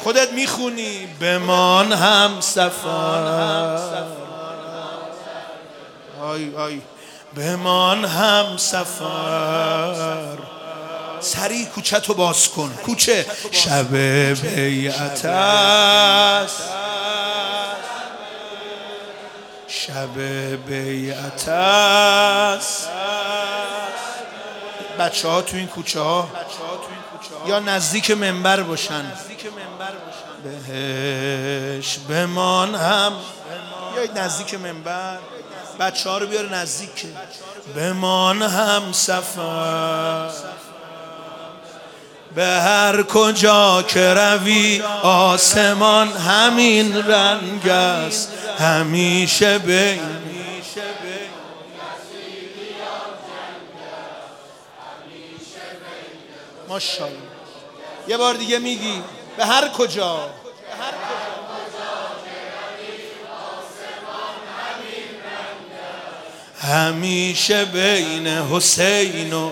خودت میخونی بمان هم سفر، آی آی بمان هم سفر. سریع کوچه تو باز کن. کوچه شب بیعت است، شب بیعت است. بچه ها تو این کوچه ها یا نزدیک منبر باشن، بهش بمان هم، یا نزدیک منبر، بچه ها رو بیاره نزدیک. بمان هم سفر، به هر کجا که روی آسمان همین رنگ است، همیشه بین ماشاءالله. یه بار دیگه میگی به هر کجا، همیشه بین حسین و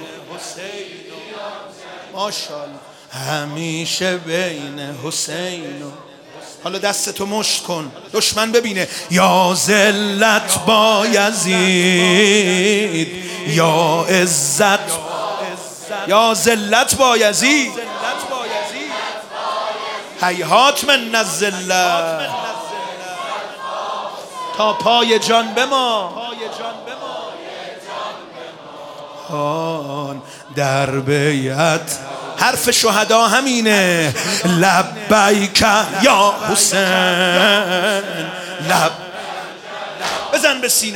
ماشاءالله، همیشه بین حسین و. حالا دستتو مشت کن دشمن ببینه. یا ذلت با یزید، یا عزت، یا ذلت با یزید، هیهات من الذلت، تا پای جان بما. در بیعت حرف شهدا همینه. لبیک یا حسین، بزن به سینه.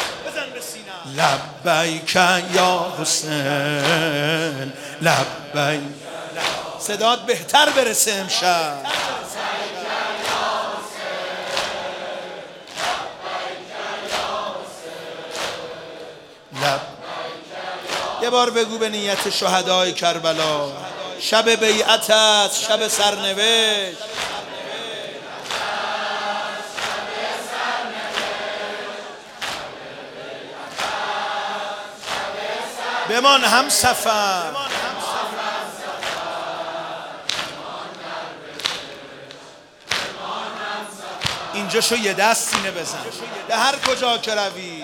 لبیک یا حسین، لبیک. صدات بهتر برسه امشب. یه بار بگو به نیت شهدای کربلا. شب بیعت است، شب سرنوشت. بمان هم سفر. اینجا شو یه دست سینه بزن. به هر کجا که روی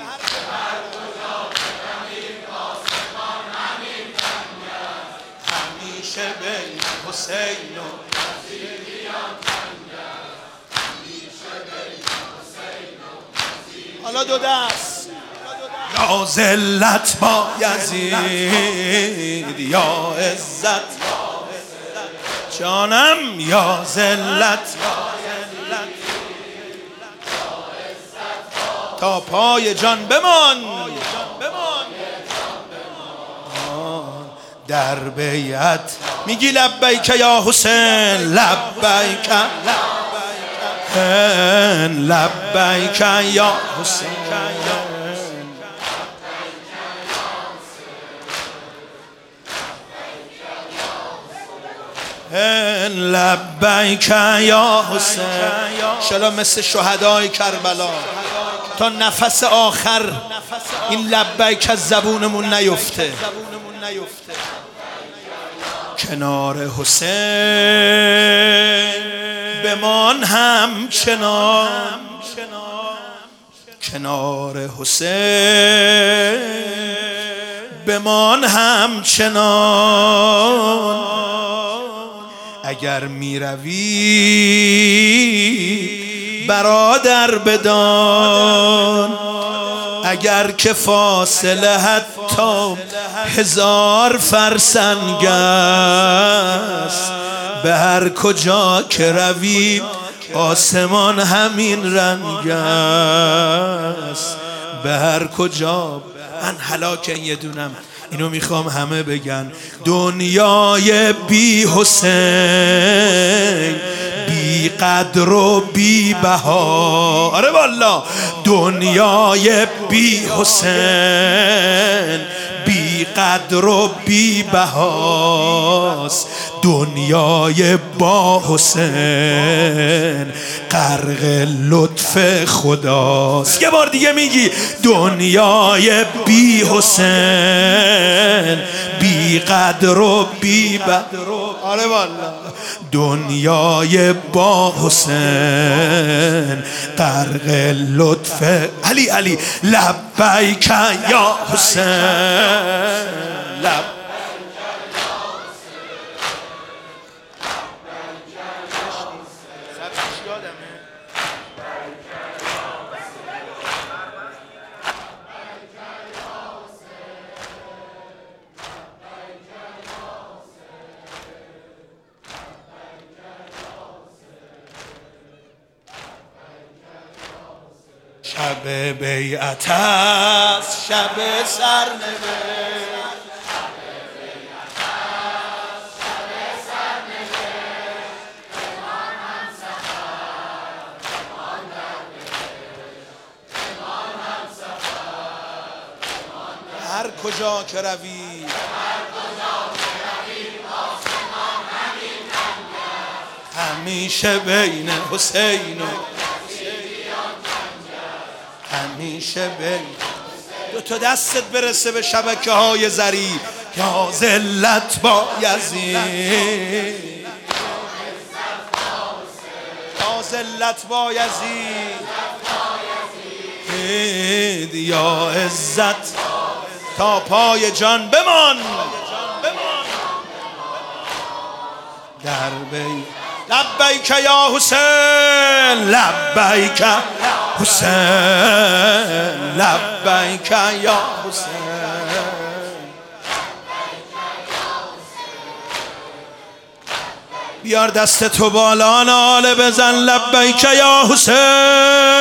همیشه بین حسین و حالا دو دست. یا ذلت با یزید، یا عزت جانم، یا ذلت تا پای جان بمان. در بیعت میگی لبیک یا حسین، لبیک لبیک یا حسین، لبیک یا حسین. شلا مثل شهدای کربلا تا نفس آخر این لبیک از زبونمون نیفته. کنار حسین بمان همچنان، کنار حسین بمان همچنان. اگر میروی برادر بدان، اگر که فاصله حتی 1000 فرسنگ است، به هر کجا که روی آسمان همین رنگ است. به هر کجا. من هلاکن یه دونم اینو میخوام همه بگن. دنیای بی حسین بی قدر و بی بها. آره والا دنیای بی حسین بی قدر و بی بهاست. دنیای با حسین غرق لطف خداست. یه بار دیگه میگی دنیای بی حسین بی قدر و بی بد. آره والا دنیای با حسین غرق لطف علی علی لبیک یا حسین شب بیعت است شب سرنوشت هر کجا که روی همیشه بین حسین و همیشه بین دو تا دستت برسه به شبکه های زری یا ذلت با یزید یا ذلت با یزید یا عزت تا پای جان بمان در بی لبیک یا حسین لبیک حسین لبیک یا حسین بیار دست تو بالا ناله بزن لبیک یا حسین